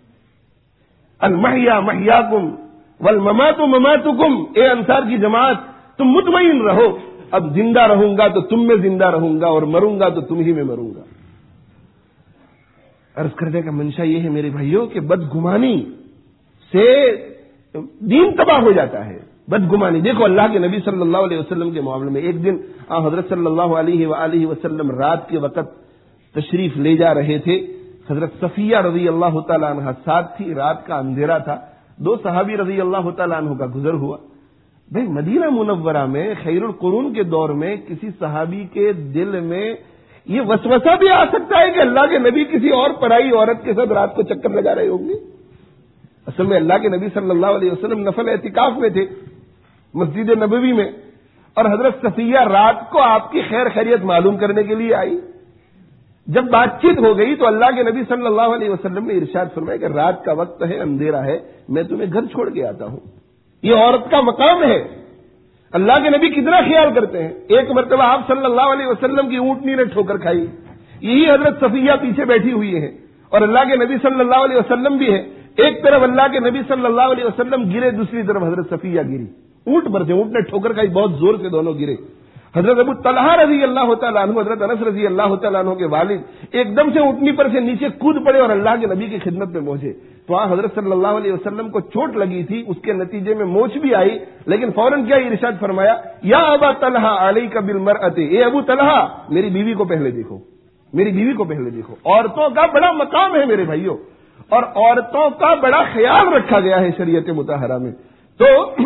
B: المحیا محیاکم والممات مماتکم، اے انصار کی جماعت تم مطمئن رہو، اب زندہ رہوں گا تو تم میں زندہ رہوں گا اور مروں گا تو تم ہی میں مروں گا۔ عرض کرنے کا منشا یہ ہے میرے بھائیوں کہ بدگمانی سے دین تباہ ہو جاتا ہے۔ بدگمانی، دیکھو اللہ کے نبی صلی اللہ علیہ وسلم کے معاملے میں ایک دن حضرت صلی اللہ علیہ وآلہ وسلم رات کے وقت تشریف لے جا رہے تھے، حضرت صفیہ رضی اللہ تعالیٰ عنہ ساتھ تھی، رات کا اندھیرا تھا، دو صحابی رضی اللہ تعالیٰ عنہ کا گزر ہوا۔ بھائی مدینہ منورہ میں خیر القرون کے دور میں کسی صحابی کے دل میں یہ وسوسہ بھی آ سکتا ہے کہ اللہ کے نبی کسی اور پرائی عورت کے ساتھ رات کو چکر لگا رہے ہوں گے؟ اصل میں اللہ کے نبی صلی اللہ علیہ وسلم نفل اعتکاف میں تھے مسجد نبوی میں، اور حضرت صفیہ رات کو آپ کی خیر خیریت معلوم کرنے کے لیے آئی۔ جب بات چیت ہو گئی تو اللہ کے نبی صلی اللہ علیہ وسلم نے ارشاد فرمایا کہ رات کا وقت ہے، اندھیرا ہے، میں تمہیں گھر چھوڑ کے آتا ہوں۔ یہ عورت کا مقام ہے۔ اللہ کے نبی کتنا خیال کرتے ہیں۔ ایک مرتبہ آپ صلی اللہ علیہ وسلم کی اونٹنی نے ٹھوکر کھائی، یہی حضرت صفیہ پیچھے بیٹھی ہوئی ہے، اور اللہ کے نبی صلی اللہ علیہ وسلم بھی ہے۔ ایک طرف اللہ کے نبی صلی اللہ علیہ وسلم گرے، دوسری طرف حضرت صفیہ گری، اونٹ پر سے اونٹ نے ٹھوکر کھائی، بہت زور سے دونوں گرے۔ حضرت ابو طلحہ رضی اللہ تعالیٰ عنہ، حضرت انس رضی اللہ تعالیٰ عنہ کے والد ایک دم سے اونٹنی پر سے نیچے کود پڑے اور اللہ کے نبی کی خدمت میں پہنچے۔ تو وہاں حضرت صلی اللہ علیہ وسلم کو چوٹ لگی تھی، اس کے نتیجے میں موچ بھی آئی، لیکن فوراً کیا ارشاد فرمایا، یا ابا طلحہ علیک بالمرأۃ، اے ابو طلحہ میری بیوی کو پہلے دیکھو، میری بیوی کو پہلے دیکھو۔ عورتوں کا بڑا مقام ہے میرے بھائیوں، اور عورتوں کا بڑا خیال رکھا گیا ہے شریعت مطہرہ میں۔ تو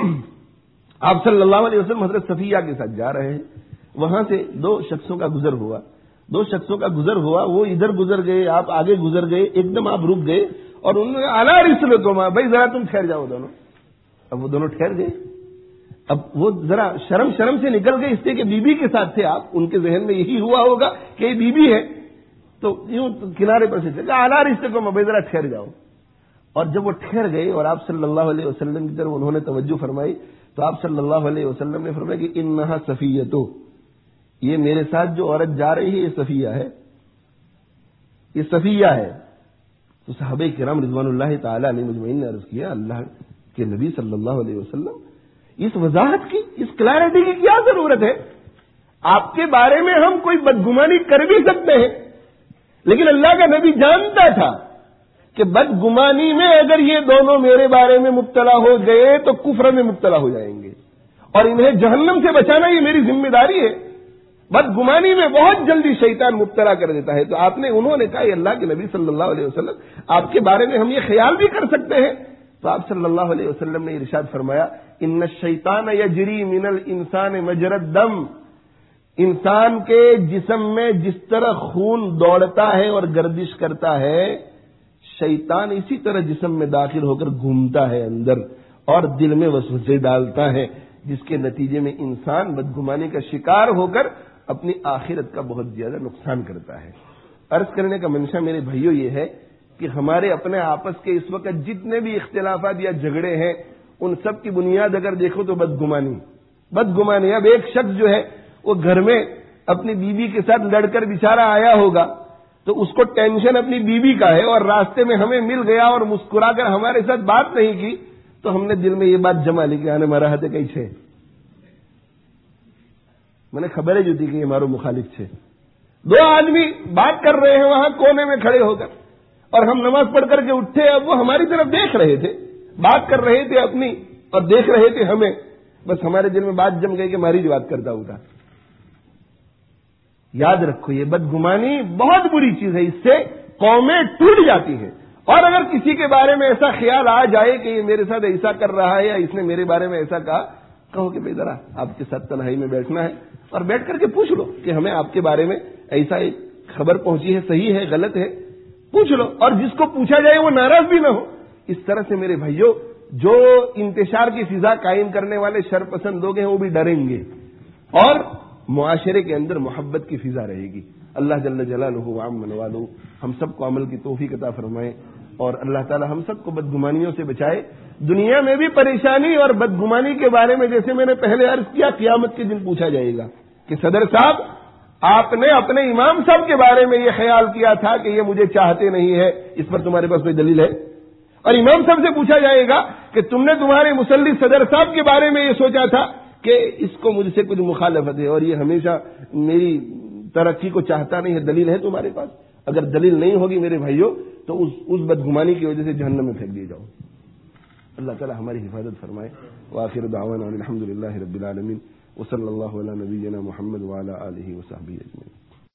B: آپ صلی اللہ علیہ وسلم حضرت صفیہ کے ساتھ جا رہے ہیں، وہاں سے دو شخصوں کا گزر ہوا دو شخصوں کا گزر ہوا وہ ادھر گزر گئے، آپ آگے گزر گئے، ایک دم آپ رک گئے اور انہوں نے اعلیٰ رسلتما، بھائی ذرا تم ٹھہر جاؤ دونوں۔ اب وہ دونوں ٹھہر گئے، اب وہ ذرا شرم شرم سے نکل گئے، اس لیے کہ بیوی کے ساتھ تھے آپ، ان کے ذہن میں یہی ہوا ہوگا کہ یہ بیوی ہے، تو یوں کنارے پر سے چلے اعلیٰ رسلتما، بھائی ذرا ٹھہر جاؤ۔ اور جب وہ ٹھہر گئے اور آپ صلی اللہ علیہ وسلم کی طرف انہوں نے توجہ فرمائی تو آپ صلی اللہ علیہ وسلم نے فرمایا کہ انہا صفیۃ، یہ میرے ساتھ جو عورت جا رہی ہے یہ صفیہ ہے، یہ صفیہ ہے۔ تو صحابہ کرام رضوان اللہ تعالی علیہ مجمعین نے عرض کیا، اللہ کے نبی صلی اللہ علیہ وسلم اس وضاحت کی، اس کلیئرٹی کی کیا ضرورت ہے؟ آپ کے بارے میں ہم کوئی بدگمانی کر بھی سکتے ہیں، لیکن اللہ کا نبی جانتا تھا کہ بدگمانی میں اگر یہ دونوں میرے بارے میں مبتلا ہو گئے تو کفر میں مبتلا ہو جائیں گے، اور انہیں جہنم سے بچانا یہ میری ذمہ داری ہے۔ بدگمانی میں بہت جلدی شیطان مبتلا کر دیتا ہے۔ تو آپ نے انہوں نے کہا، اللہ کے نبی صلی اللہ علیہ وسلم آپ کے بارے میں ہم یہ خیال بھی کر سکتے ہیں؟ تو آپ صلی اللہ علیہ وسلم نے ارشاد فرمایا، ان الشیطان یجری من الانسان مجرى الدم، انسان کے جسم میں جس طرح خون دوڑتا ہے اور گردش کرتا ہے، شیطان اسی طرح جسم میں داخل ہو کر گھومتا ہے اندر اور دل میں وسوسے ڈالتا ہے، جس کے نتیجے میں انسان بدگمانی کا شکار ہو کر اپنی آخرت کا بہت زیادہ نقصان کرتا ہے۔ عرض کرنے کا منشا میرے بھائیوں یہ ہے کہ ہمارے اپنے آپس کے اس وقت جتنے بھی اختلافات یا جھگڑے ہیں، ان سب کی بنیاد اگر دیکھو تو بدگمانی بدگمانی اب ایک شخص جو ہے وہ گھر میں اپنی بیوی کے ساتھ لڑ کر بیچارہ آیا ہوگا تو اس کو ٹینشن اپنی بیوی کا ہے، اور راستے میں ہمیں مل گیا اور مسکرا کر ہمارے ساتھ بات نہیں کی تو ہم نے دل میں یہ بات جما لی کہ آنے مارا ہاتھ کئی چھے، میں نے خبریں جو تھی کہ یہ ہمارو مخالف چھے۔ دو آدمی بات کر رہے ہیں وہاں کونے میں کھڑے ہو کر، اور ہم نماز پڑھ کر کے اٹھے، اب وہ ہماری طرف دیکھ رہے تھے، بات کر رہے تھے اپنی اور دیکھ رہے تھے ہمیں، بس ہمارے دل میں بات جم گئی کہ ہماری جو بات کرتا ہوگا۔ یاد رکھو یہ بدگمانی بہت بری چیز ہے، اس سے قومیں ٹوٹ جاتی ہیں۔ اور اگر کسی کے بارے میں ایسا خیال آ جائے کہ یہ میرے ساتھ ایسا کر رہا ہے یا اس نے میرے بارے میں ایسا کہا، کہو کہ بھائی ذرا آپ کے ساتھ تنہائی میں بیٹھنا ہے اور بیٹھ کر کے پوچھ لو کہ ہمیں آپ کے بارے میں ایسا ایک خبر پہنچی ہے صحیح ہے غلط ہے پوچھ لو، اور جس کو پوچھا جائے وہ ناراض بھی نہ ہو. اس طرح سے میرے بھائیوں جو انتشار کی فضا قائم کرنے والے شر پسند لوگ ہیں وہ بھی ڈریں گے اور معاشرے کے اندر محبت کی فضا رہے گی. اللہ جل جلالہ وعم والہ ہم سب کو عمل کی توفیق عطا فرمائے اور اللہ تعالی ہم سب کو بدگمانیوں سے بچائے. دنیا میں بھی پریشانی اور بدگمانی کے بارے میں جیسے میں نے پہلے عرض کیا قیامت کے دن پوچھا جائے گا کہ صدر صاحب آپ نے اپنے امام صاحب کے بارے میں یہ خیال کیا تھا کہ یہ مجھے چاہتے نہیں ہے، اس پر تمہارے پاس کوئی دلیل ہے؟ اور امام صاحب سے پوچھا جائے گا کہ تم نے تمہارے مصلی صدر صاحب کے بارے میں یہ سوچا تھا کہ اس کو مجھ سے کچھ مخالفت ہے اور یہ ہمیشہ میری ترقی کو چاہتا نہیں ہے، دلیل ہے تمہارے پاس؟ اگر دلیل نہیں ہوگی میرے بھائیوں تو اس اس بدگمانی کی وجہ سے جہنم میں پھینک دیے جاؤ. اللہ تعالی ہماری حفاظت فرمائے. وآخر دعوانا الحمد للہ رب العالمین وصلی اللہ علی نبینا محمد وعلی آلہ وصحبہ اجمعین.